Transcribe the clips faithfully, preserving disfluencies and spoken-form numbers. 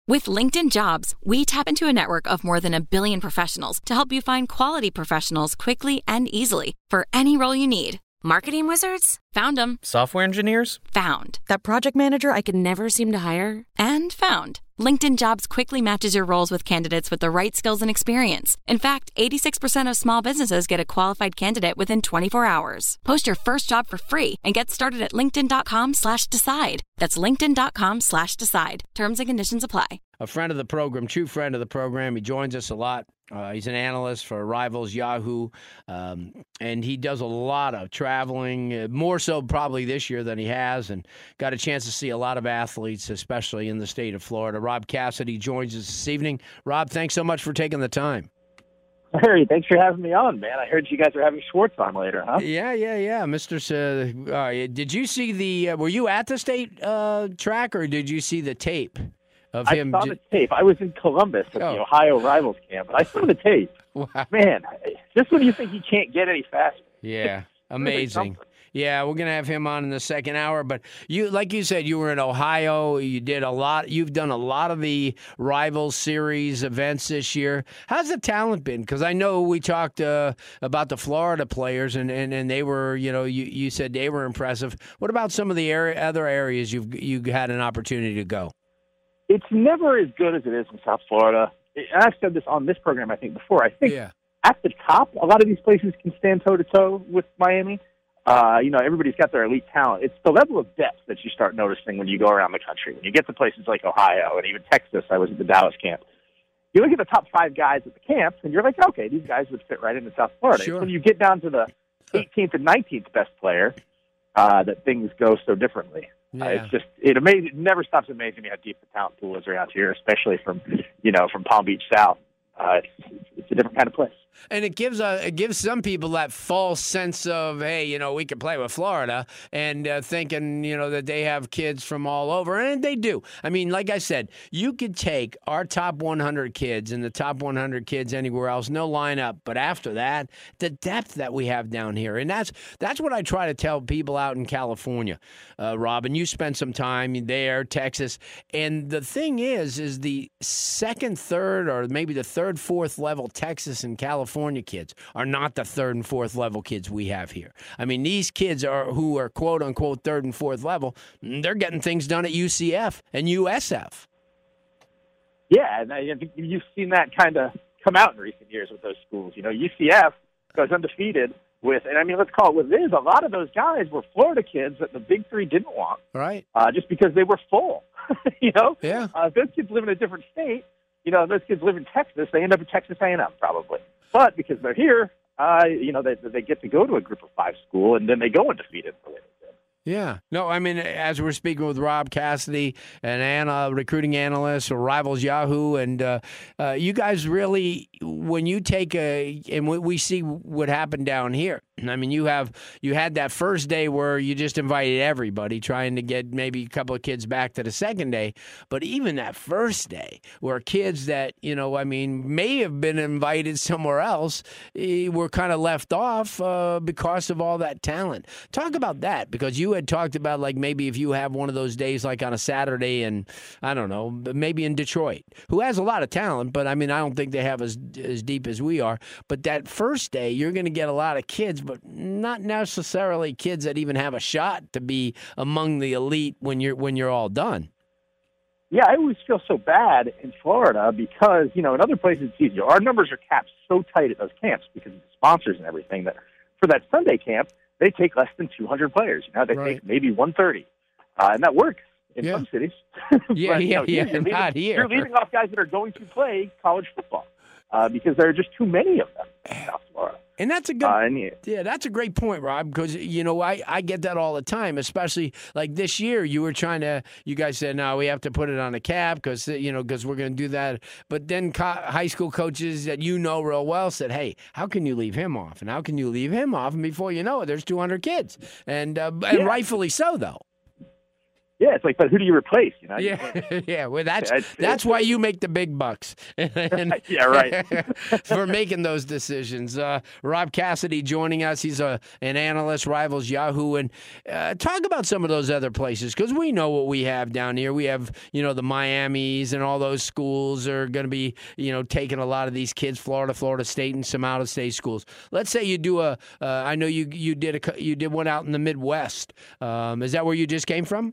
With LinkedIn Jobs, we tap into a network of more than a billion professionals to help you find quality professionals quickly and easily for any role you need. Marketing wizards? Found them. Software engineers? Found. That project manager I could never seem to hire? And found. LinkedIn Jobs quickly matches your roles with candidates with the right skills and experience. In fact, eighty-six percent of small businesses get a qualified candidate within twenty-four hours. Post your first job for free and get started at linkedin.com slash decide. That's linkedin.com slash decide. Terms and conditions apply. A friend of the program, true friend of the program. He joins us a lot. Uh, he's an analyst for Rivals Yahoo, um, and he does a lot of traveling, uh, more so probably this year than he has, and got a chance to see a lot of athletes, especially in the state of Florida. Rob Cassidy joins us this evening. Rob, thanks so much for taking the time. Harry, thanks for having me on, man. I heard you guys are having Schwartz on later, huh? Yeah, yeah, yeah. Mister S- uh, did you see the, uh, were you at the state uh, track, or did you see the tape? Of I him saw j- the tape. I was in Columbus at Oh. the Ohio Rivals camp, but I saw the tape. Wow. Man, just when you think he can't get any faster. Yeah, amazing. something. Yeah, we're gonna have him on in the second hour. But you, like you said, you were in Ohio. You did a lot. You've done a lot of the Rivals Series events this year. How's the talent been? Because I know we talked uh, about the Florida players, and, and, and they were, you know, you, you said they were impressive. What about some of the area, other areas you've you had an opportunity to go? It's never as good as it is in South Florida. And I've said this on this program, I think, before. I think Yeah. at the top, a lot of these places can stand toe-to-toe with Miami. Uh, you know, everybody's got their elite talent. It's the level of depth that you start noticing when you go around the country. When you get to places like Ohio and even Texas, I was at the Dallas camp. You look at the top five guys at the camps, and you're like, okay, these guys would fit right into South Florida. Sure. When you get down to the eighteenth and nineteenth best player, uh, that things go so differently. Yeah. Uh, it's just it amazing. It never stops amazing me how deep the talent pool is around here, especially from you know from Palm Beach South. Uh, it's, it's a different kind of place. And it gives a, it gives some people that false sense of, hey, you know, we can play with Florida, and uh, thinking, you know, that they have kids from all over, and they do. I mean, like I said, you could take our top one hundred kids and the top one hundred kids anywhere else, no lineup. But after that, the depth that we have down here, and that's that's what I try to tell people out in California, uh, Robin. You spent some time there, Texas, and the thing is, is the second, third, or maybe the third, fourth level Texas and California. California kids are not the third and fourth level kids we have here. I mean, these kids are who are quote unquote third and fourth level. They're getting things done at U C F and U S F. Yeah, and I think you've seen that kind of come out in recent years with those schools. You know, U C F goes undefeated with, and I mean, let's call it what it is. A lot of those guys were Florida kids that the Big Three didn't want, right? Uh, just because they were full. you know, yeah. Uh, if those kids live in a different state, you know, those kids live in Texas, they end up in Texas A and M probably. But because they're here, uh, you know, they they get to go to a group of five school, and then they go undefeated. Yeah. No, I mean, as we're speaking with Rob Cassidy, an Anna, recruiting analyst or Rivals Yahoo, and uh, uh, you guys really, when you take a, and we, we see what happened down here. I mean, you have you had that first day where you just invited everybody, trying to get maybe a couple of kids back to the second day. But even that first day, where kids that, you know, I mean, may have been invited somewhere else, eh, were kind of left off uh, because of all that talent. Talk about that, because you had talked about, like, maybe if you have one of those days like on a Saturday and, I don't know, maybe in Detroit, who has a lot of talent, but, I mean, I don't think they have as as deep as we are. But that first day, you're going to get a lot of kids, but not necessarily kids that even have a shot to be among the elite when you're when you're all done. Yeah, I always feel so bad in Florida because, you know, in other places it's easier. Our numbers are capped so tight at those camps because of the sponsors and everything that for that Sunday camp, they take less than two hundred players. You know, they Right. take maybe one thirty. Uh, and that works in Yeah. some cities. Yeah, But, yeah, you know, yeah, you're leaving, not here. You're leaving off guys that are going to play college football uh, because there are just too many of them in South Florida. And that's a good, Uh, and yeah. yeah, that's a great point, Rob, because, you know, I, I get that all the time, especially like this year. You were trying to, you guys said, no, we have to put it on a cap because, you know, because we're going to do that. But then co- high school coaches that you know real well said, hey, how can you leave him off? And how can you leave him off? And before you know it, there's two hundred kids. And, uh, and Yeah. rightfully so, though. Yeah, it's like, but who do you replace? You know? Yeah, yeah. Well, that's it's, that's it's, why you make the big bucks. And, yeah, right. for making those decisions. Uh, Rob Cassidy joining us. He's a an analyst, Rivals Yahoo, and uh, talk about some of those other places because we know what we have down here. We have, you know, the Miamis and all those schools are going to be, you know, taking a lot of these kids, Florida, Florida State, and some out of state schools. Let's say you do a. Uh, I know you you did a you did one out in the Midwest. Um, is that where you just came from?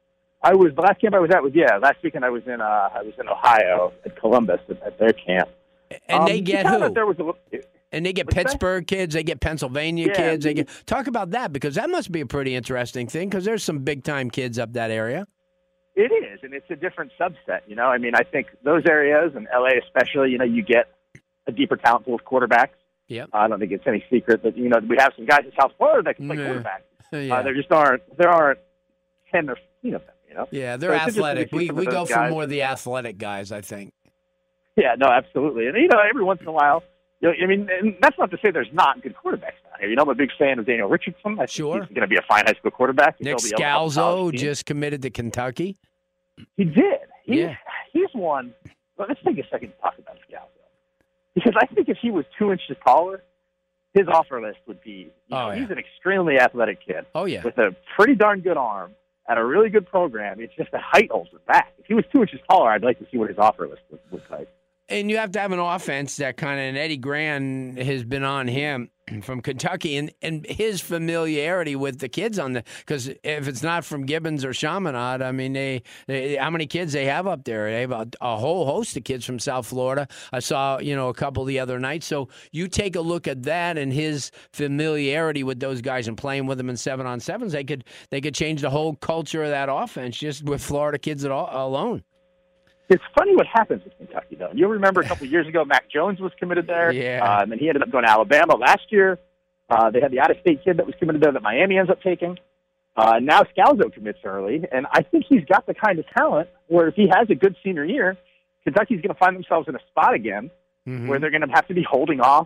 I was the last camp I was at was yeah last weekend I was in uh I was in Ohio at Columbus at, at their camp. And um, they get who? There was a, and they get Pittsburgh kids, they get Pennsylvania yeah, kids. They get talk about that because that must be a pretty interesting thing because there's some big time kids up that area. It is, and it's a different subset. You know, I mean, I think those areas and L A especially, you know, you get a deeper talent pool of quarterbacks. Yep. Uh, I don't think it's any secret that you know we have some guys in South Florida that can play yeah. quarterback. Yeah. Uh, there just aren't there aren't ten or fifteen of them. You know? Yeah, they're so athletic. We we go for guys. more of the athletic guys, I think. Yeah, no, absolutely. And, you know, every once in a while, you know, I mean, and that's not to say there's not good quarterbacks down here. You know, I'm a big fan of Daniel Richardson. I sure. think he's going to be a fine high school quarterback. Nick Scalzo just committed to Kentucky. He did. He, yeah. He's one. Well, let's take a second to talk about Scalzo. Because I think if he was two inches taller, his offer list would be, you know, oh, yeah. he's an extremely athletic kid. Oh, yeah. With a pretty darn good arm. At a really good program, it's just the height holds it back. If he was two inches taller, I'd like to see what his offer list would look like. And you have to have an offense that kind of, and Eddie Gran has been on him from Kentucky, and, and his familiarity with the kids on the, because if it's not from Gibbons or Chaminade, I mean, they, they how many kids they have up there? They have a, a whole host of kids from South Florida. I saw, you know, a couple the other night. So you take a look at that and his familiarity with those guys and playing with them in seven on sevens, they could they could change the whole culture of that offense just with Florida kids at all, alone. It's funny what happens with Kentucky, though. You'll remember a couple of years ago, Mac Jones was committed there. Yeah. Um, and he ended up going to Alabama last year. Uh, they had the out-of-state kid that was committed there that Miami ends up taking. Uh, now Scalzo commits early, and I think he's got the kind of talent where if he has a good senior year, Kentucky's going to find themselves in a spot again mm-hmm. where they're going to have to be holding off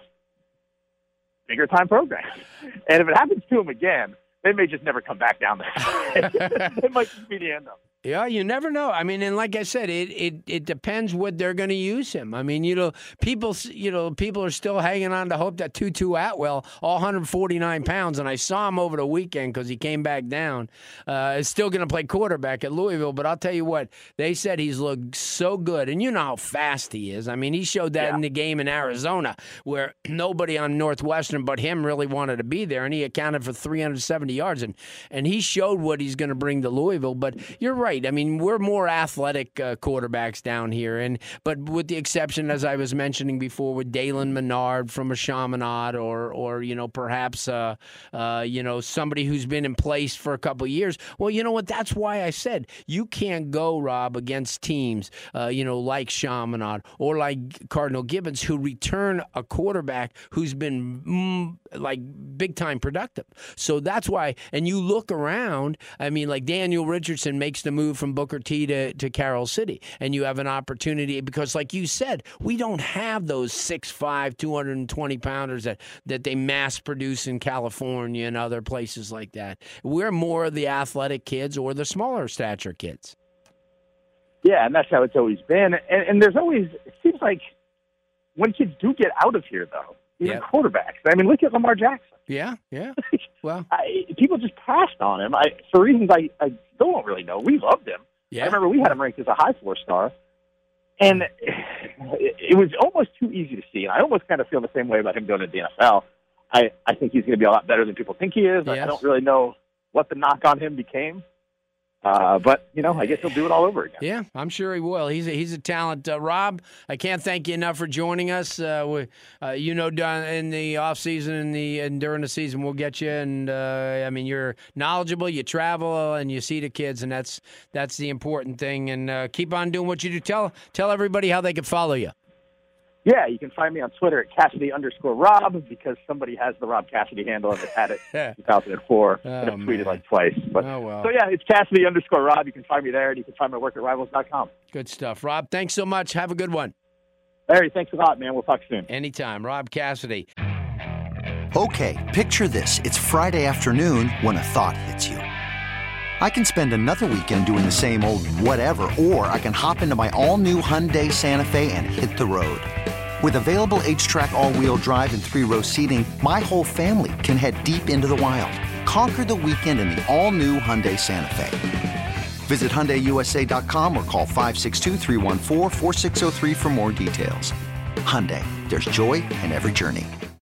bigger-time programs. And if it happens to them again, they may just never come back down there. It might just be the end of them. Yeah, you never know. I mean, and like I said, it it, it depends what they're going to use him. I mean, you know, people you know people are still hanging on to hope that Tutu Atwell, all one hundred forty-nine pounds, and I saw him over the weekend because he came back down, uh, is still going to play quarterback at Louisville. But I'll tell you what, they said he's looked so good, and you know how fast he is. I mean, he showed that yeah. in the game in Arizona where nobody on Northwestern but him really wanted to be there, and he accounted for three hundred seventy yards, and and he showed what he's going to bring to Louisville. But you're right. I mean, we're more athletic uh, quarterbacks down here, and but with the exception, as I was mentioning before, with Dalen Menard from a Chaminade, or or you know perhaps uh, uh, you know somebody who's been in place for a couple of years. Well, you know what? That's why I said you can't go, Rob, against teams uh, you know like Chaminade or like Cardinal Gibbons who return a quarterback who's been mm, like big time productive. So that's why. And you look around. I mean, like Daniel Richardson makes the move from Booker T to, to Carroll City, and you have an opportunity because, like you said, we don't have those six five, two hundred twenty pounders that, that they mass produce in California and other places like that. We're more of the athletic kids or the smaller stature kids. Yeah, and that's how it's always been. And, and there's always, it seems like when kids do get out of here, though, even yep. quarterbacks. I mean, look at Lamar Jackson. Yeah, yeah. Well, I, people just passed on him I, for reasons I, I still don't really know. We loved him. Yeah. I remember we had him ranked as a high four star, and it, it was almost too easy to see. And I almost kind of feel the same way about him going to the N F L. I, I think he's going to be a lot better than people think he is. Yes. I don't really know what the knock on him became. Uh, but, you know, I guess he'll do it all over again. Yeah, I'm sure he will. He's a, he's a talent. Uh, Rob, I can't thank you enough for joining us. Uh, we, uh, you know, done in the offseason and, the, and during the season, we'll get you. And, uh, I mean, you're knowledgeable, you travel, and you see the kids, and that's that's the important thing. And uh, keep on doing what you do. Tell, tell everybody how they can follow you. Yeah, you can find me on Twitter at Cassidy underscore Rob because somebody has the Rob Cassidy handle and they've had it since two thousand four. Oh, and I've tweeted man. like twice. But, oh, well. So, yeah, it's Cassidy underscore Rob. You can find me there, and you can find my work at rivals dot com. Good stuff. Rob, thanks so much. Have a good one. Larry, thanks a lot, man. We'll talk soon. Anytime. Rob Cassidy. Okay, picture this. It's Friday afternoon when a thought hits you. I can spend another weekend doing the same old whatever, or I can hop into my all-new Hyundai Santa Fe and hit the road. With available H-Track all-wheel drive and three-row seating, my whole family can head deep into the wild. Conquer the weekend in the all-new Hyundai Santa Fe. Visit Hyundai U S A dot com or call five six two, three one four, four six zero three for more details. Hyundai, there's joy in every journey.